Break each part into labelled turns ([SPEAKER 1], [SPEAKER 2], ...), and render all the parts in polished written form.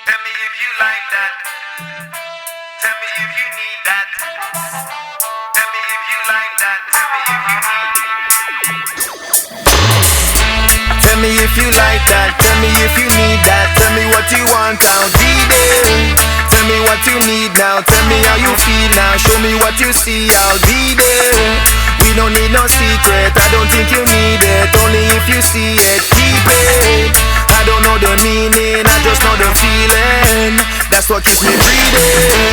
[SPEAKER 1] Tell me if you like that. Tell me if you need that. Tell me if you like that. Tell me if you need that. Tell me if you like that. Tell me if you need that. Tell me what you want, I'll be there. Tell me what you need now. Tell me how you feel now. Show me what you see, I'll be there. We don't need no secret, I don't think you need it. Only if you see it, keep it. I don't know the meaning, I just know the feeling. That's what keeps me breathing.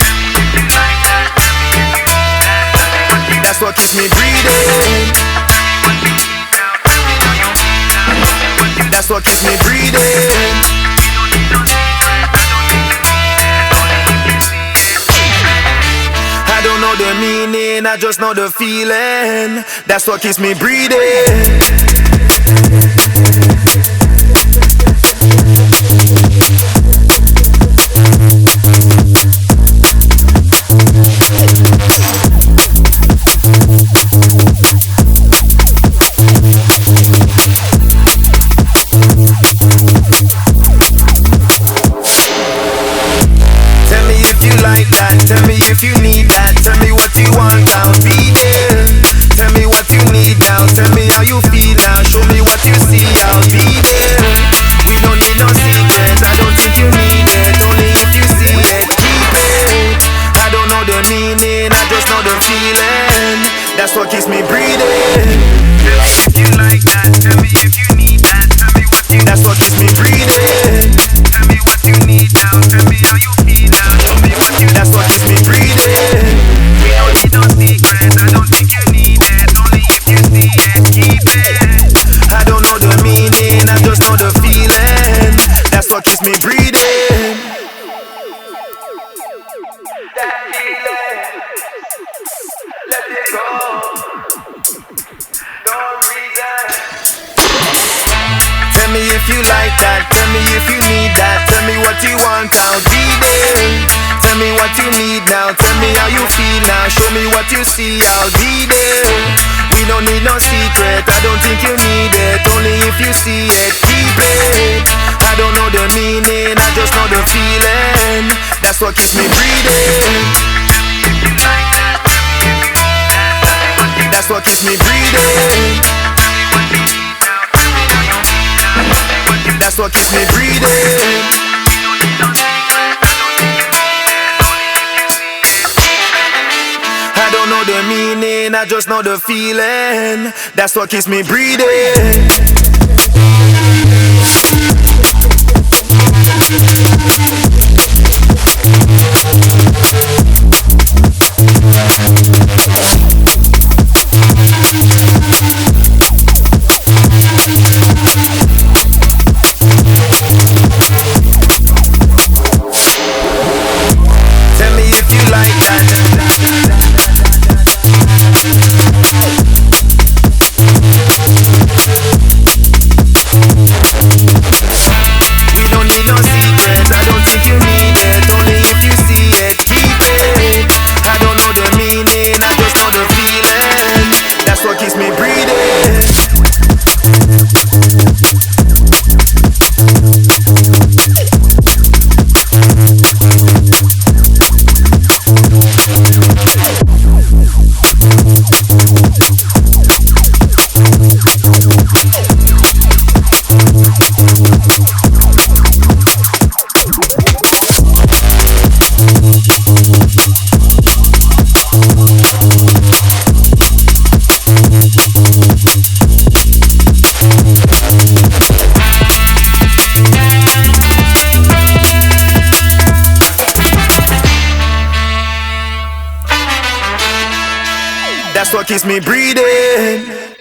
[SPEAKER 1] That's what keeps me breathing. That's what keeps me breathing. I don't know the meaning, I just know the feeling. That's what keeps me breathing. Tell me if you like that, tell me if you need that. Tell me what you want, I'll be there. Tell me what you need now, tell me how you feel now. Show me what you see, I'll be there. We don't need no secret, I don't think you need it. Only if you see it, keep it. I don't know the meaning, I just know the feeling. That's what keeps me breathing. Tell me if you like that, tell me if you need that. Tell me what you need. That's what keeps me breathing. Tell me what you need now, tell me how you feel now. Show me what you. That's what keeps me breathing. We don't need no secret, I don't think you need it. Only if you see it, keep it. I don't know the meaning, I just know the feeling. That's what keeps me breathing. That feeling, let it go. No reason. Tell me if you like that, tell me if you need that. Tell me what you want, I'll be there. Tell me what you need now, tell me how you feel now. Show me what you see, I'll be there. We don't need no secret, I don't think you need it. Only if you see it, keep it. I don't know the meaning, I just know the feeling. That's what keeps me breathing. That's what keeps me breathing. That's what keeps me breathing. I don't know the meaning, I just know the feeling. That's what keeps me breathing. Tell me if you like that. We don't need no secret, I don't think you need it. Only if you see it, keep it. I don't know the meaning, I just know the feeling. That's what keeps me breathing. That's what keeps me breathing.